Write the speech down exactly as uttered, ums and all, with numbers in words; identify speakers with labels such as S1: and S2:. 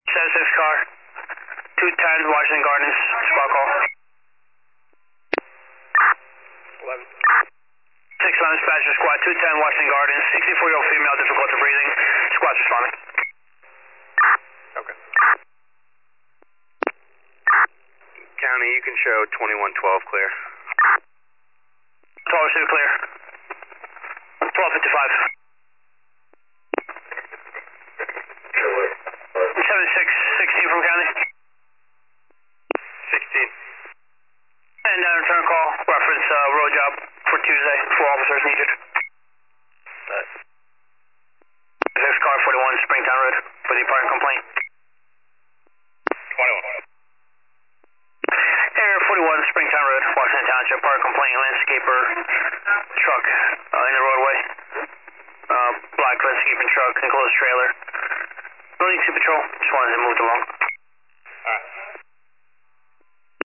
S1: seven six car, two ten Washington Gardens, squad call.
S2: eleven.
S1: six eleven Dispatcher Squad, two ten Washington Gardens, sixty-four year old female, difficulty breathing, squad's responding.
S2: Okay. County, you can show twenty-one twelve clear.
S1: twelve two clear. twelve fifty-five. seven six sixteen from county.
S2: sixteen.
S1: And uh, return call, reference uh, road job for Tuesday, four officers needed.
S2: Right.
S1: six car forty-one Springtown Road for the parking complaint.
S2: twenty-one.
S1: Air forty-one Springtown Road, Washington Township, parking complaint, landscaper truck uh, in the roadway. Uh, black landscaping truck, enclosed trailer. Building two patrol, just wanted to move along.